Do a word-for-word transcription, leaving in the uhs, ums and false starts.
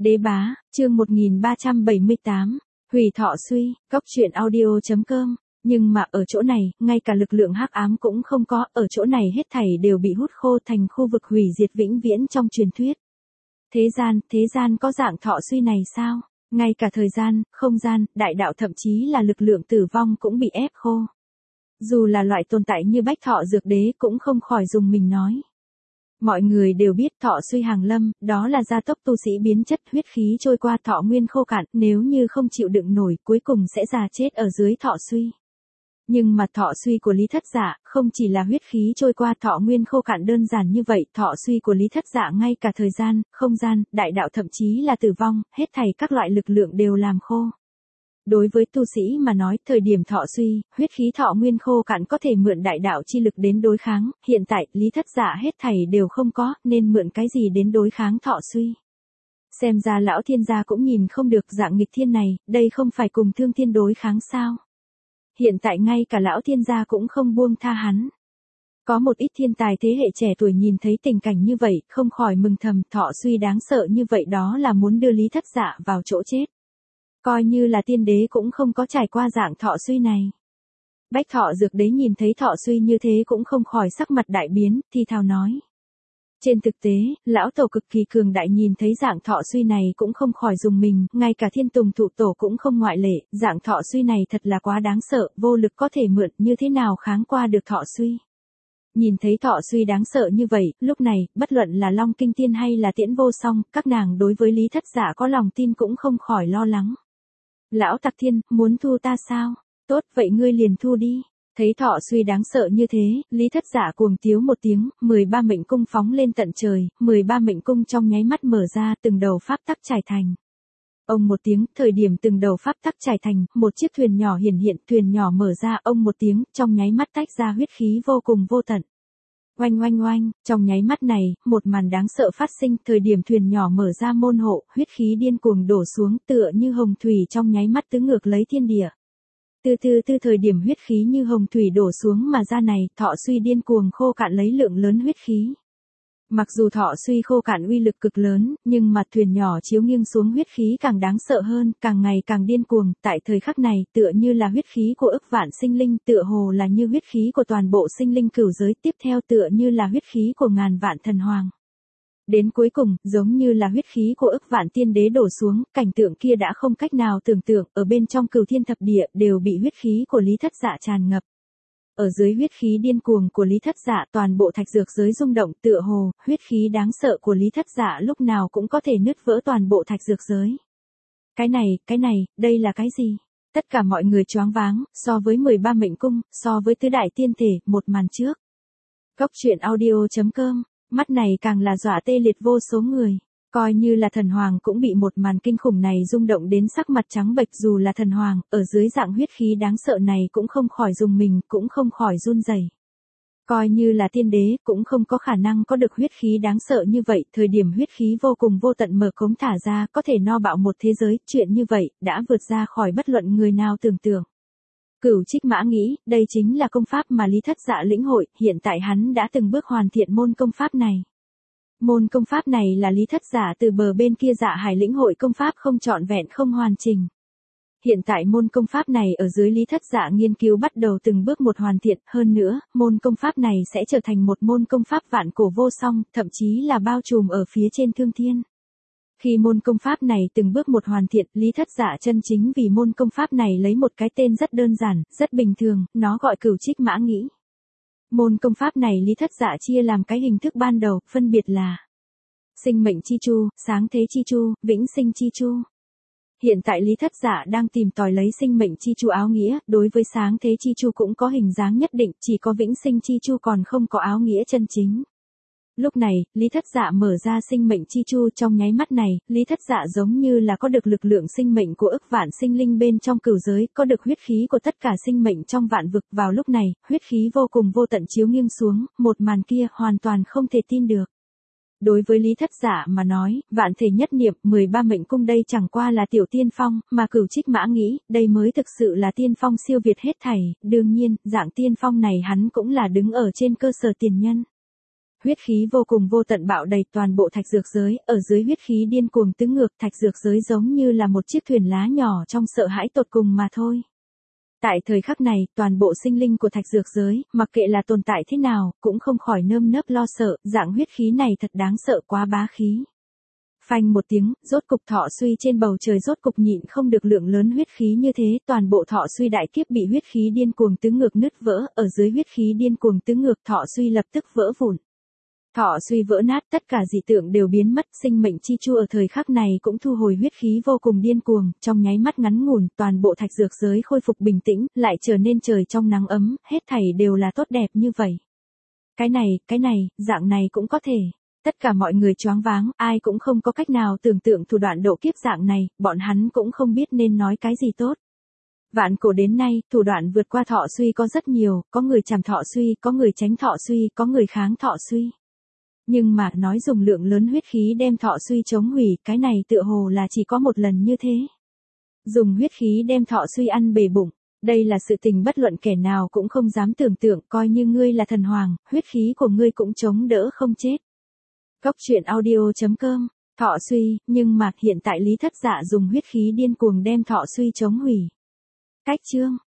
Đế bá, chương một nghìn ba trăm bảy mươi tám, hủy thọ suy, cốc truyện audio chấm com. Nhưng mà ở chỗ này, ngay cả lực lượng hắc ám cũng không có, ở chỗ này hết thảy đều bị hút khô thành khu vực hủy diệt vĩnh viễn trong truyền thuyết. Thế gian, thế gian có dạng thọ suy này sao? Ngay cả thời gian, không gian, đại đạo thậm chí là lực lượng tử vong cũng bị ép khô. Dù là loại tồn tại như Bách Thọ Dược Đế cũng không khỏi dùng mình nói. Mọi người đều biết thọ suy hàng lâm, đó là gia tốc tu sĩ biến chất huyết khí trôi qua thọ nguyên khô cạn, nếu như không chịu đựng nổi cuối cùng sẽ già chết ở dưới thọ suy. Nhưng mà thọ suy của Lý Thất Dạ, không chỉ là huyết khí trôi qua thọ nguyên khô cạn đơn giản như vậy, thọ suy của Lý Thất Dạ ngay cả thời gian, không gian, đại đạo thậm chí là tử vong, hết thảy các loại lực lượng đều làm khô. Đối với tu sĩ mà nói, thời điểm thọ suy, huyết khí thọ nguyên khô cạn có thể mượn đại đạo chi lực đến đối kháng, hiện tại, Lý Thất Dạ hết thảy đều không có, nên mượn cái gì đến đối kháng thọ suy. Xem ra lão thiên gia cũng nhìn không được dạng nghịch thiên này, đây không phải cùng thương thiên đối kháng sao. Hiện tại ngay cả lão thiên gia cũng không buông tha hắn. Có một ít thiên tài thế hệ trẻ tuổi nhìn thấy tình cảnh như vậy, không khỏi mừng thầm, thọ suy đáng sợ như vậy đó là muốn đưa Lý Thất Dạ vào chỗ chết. Coi như là tiên đế cũng không có trải qua dạng thọ suy này. Bách Thọ Dược Đế nhìn thấy thọ suy như thế cũng không khỏi sắc mặt đại biến, thì thào nói. Trên thực tế, lão tổ cực kỳ cường đại nhìn thấy dạng thọ suy này cũng không khỏi dùng mình, ngay cả Thiên Tùng Thụ Tổ cũng không ngoại lệ, dạng thọ suy này thật là quá đáng sợ, vô lực có thể mượn, như thế nào kháng qua được thọ suy. Nhìn thấy thọ suy đáng sợ như vậy, lúc này, bất luận là Long Kinh Tiên hay là Tiễn Vô Song, các nàng đối với Lý Thất Dạ có lòng tin cũng không khỏi lo lắng. Lão Tặc Thiên, muốn thu ta sao? Tốt, vậy ngươi liền thu đi. Thấy thọ suy đáng sợ như thế, Lý Thất Dạ cuồng tiếu một tiếng, mười ba mệnh cung phóng lên tận trời, mười ba mệnh cung trong nháy mắt mở ra, từng đầu pháp tắc trải thành. Ông một tiếng, thời điểm từng đầu pháp tắc trải thành, một chiếc thuyền nhỏ hiển hiện, thuyền nhỏ mở ra, ông một tiếng, trong nháy mắt tách ra huyết khí vô cùng vô tận. Oanh oanh oanh, trong nháy mắt này, một màn đáng sợ phát sinh, thời điểm thuyền nhỏ mở ra môn hộ, huyết khí điên cuồng đổ xuống, tựa như hồng thủy trong nháy mắt tứ ngược lấy thiên địa. Từ từ từ thời điểm huyết khí như hồng thủy đổ xuống mà ra này, thọ suy điên cuồng khô cạn lấy lượng lớn huyết khí. Mặc dù thọ suy khô cạn uy lực cực lớn, nhưng mặt thuyền nhỏ chiếu nghiêng xuống huyết khí càng đáng sợ hơn, càng ngày càng điên cuồng, tại thời khắc này, tựa như là huyết khí của ức vạn sinh linh, tựa hồ là như huyết khí của toàn bộ sinh linh cửu giới, tiếp theo tựa như là huyết khí của ngàn vạn thần hoàng. Đến cuối cùng, giống như là huyết khí của ức vạn tiên đế đổ xuống, cảnh tượng kia đã không cách nào tưởng tượng, ở bên trong cửu thiên thập địa đều bị huyết khí của Lý Thất Dạ tràn ngập. Ở dưới huyết khí điên cuồng của Lý Thất Dạ toàn bộ thạch dược giới rung động, tựa hồ, huyết khí đáng sợ của Lý Thất Dạ lúc nào cũng có thể nứt vỡ toàn bộ thạch dược giới. Cái này, cái này, đây là cái gì? Tất cả mọi người choáng váng, so với mười ba mệnh cung, so với tứ đại tiên thể, một màn trước. Cốc truyện audio chấm com, mắt này càng là dọa tê liệt vô số người. Coi như là thần hoàng cũng bị một màn kinh khủng này rung động đến sắc mặt trắng bệch, dù là thần hoàng, ở dưới dạng huyết khí đáng sợ này cũng không khỏi dùng mình, cũng không khỏi run rẩy. Coi như là tiên đế, cũng không có khả năng có được huyết khí đáng sợ như vậy, thời điểm huyết khí vô cùng vô tận mở cống thả ra, có thể no bạo một thế giới, chuyện như vậy, đã vượt ra khỏi bất luận người nào tưởng tượng. Cửu Trích Mã nghĩ, đây chính là công pháp mà Lý Thất Dạ lĩnh hội, hiện tại hắn đã từng bước hoàn thiện môn công pháp này. Môn công pháp này là Lý Thất Dạ từ bờ bên kia Dạ Hải lĩnh hội công pháp không trọn vẹn không hoàn chỉnh. Hiện tại môn công pháp này ở dưới Lý Thất Dạ nghiên cứu bắt đầu từng bước một hoàn thiện, hơn nữa, môn công pháp này sẽ trở thành một môn công pháp vạn cổ vô song, thậm chí là bao trùm ở phía trên thương thiên. Khi môn công pháp này từng bước một hoàn thiện, Lý Thất Dạ chân chính vì môn công pháp này lấy một cái tên rất đơn giản, rất bình thường, nó gọi Cửu Trích Mã nghĩ. Môn công pháp này Lý Thất Dạ chia làm cái hình thức ban đầu, phân biệt là sinh mệnh chi chu, sáng thế chi chu, vĩnh sinh chi chu. Hiện tại Lý Thất Dạ đang tìm tòi lấy sinh mệnh chi chu áo nghĩa, đối với sáng thế chi chu cũng có hình dáng nhất định, chỉ có vĩnh sinh chi chu còn không có áo nghĩa chân chính. Lúc này, Lý Thất Dạ mở ra sinh mệnh chi chu, trong nháy mắt này, Lý Thất Dạ giống như là có được lực lượng sinh mệnh của ức vạn sinh linh bên trong cửu giới, có được huyết khí của tất cả sinh mệnh trong vạn vực. Vào lúc này, huyết khí vô cùng vô tận chiếu nghiêng xuống, một màn kia hoàn toàn không thể tin được. Đối với Lý Thất Dạ mà nói, vạn thể nhất niệm, mười ba mệnh cung đây chẳng qua là tiểu tiên phong, mà Cửu Trích Mã nghĩ, đây mới thực sự là tiên phong siêu việt hết thảy, đương nhiên, dạng tiên phong này hắn cũng là đứng ở trên cơ sở tiền nhân. Huyết khí vô cùng vô tận bạo đầy toàn bộ thạch dược giới, ở dưới huyết khí điên cuồng tứ ngược, thạch dược giới giống như là một chiếc thuyền lá nhỏ trong sợ hãi tột cùng mà thôi. Tại thời khắc này, toàn bộ sinh linh của thạch dược giới, mặc kệ là tồn tại thế nào, cũng không khỏi nơm nớp lo sợ, dạng huyết khí này thật đáng sợ quá bá khí. Phanh một tiếng, rốt cục thọ suy trên bầu trời rốt cục nhịn không được lượng lớn huyết khí như thế, toàn bộ thọ suy đại kiếp bị huyết khí điên cuồng tứ ngược nứt vỡ, ở dưới huyết khí điên cuồng tứ ngược thọ suy lập tức vỡ vụn. Thọ suy vỡ nát, tất cả dị tượng đều biến mất, sinh mệnh chi chu ở thời khắc này cũng thu hồi huyết khí vô cùng điên cuồng, trong nháy mắt ngắn ngủn, toàn bộ thạch dược giới khôi phục bình tĩnh, lại trở nên trời trong nắng ấm, hết thảy đều là tốt đẹp như vậy. Cái này, cái này, dạng này cũng có thể. Tất cả mọi người choáng váng, ai cũng không có cách nào tưởng tượng thủ đoạn độ kiếp dạng này, bọn hắn cũng không biết nên nói cái gì tốt. Vạn cổ đến nay, thủ đoạn vượt qua thọ suy có rất nhiều, có người chằm thọ suy, có người tránh thọ suy, có người kháng thọ suy. Nhưng mà nói dùng lượng lớn huyết khí đem thọ suy chống hủy, cái này tựa hồ là chỉ có một lần như thế. Dùng huyết khí đem thọ suy ăn bể bụng, đây là sự tình bất luận kẻ nào cũng không dám tưởng tượng, coi như ngươi là thần hoàng, huyết khí của ngươi cũng chống đỡ không chết. Cốc truyện audio chấm com, thọ suy, nhưng mà hiện tại Lý Thất Dạ dùng huyết khí điên cuồng đem thọ suy chống hủy. Cách chương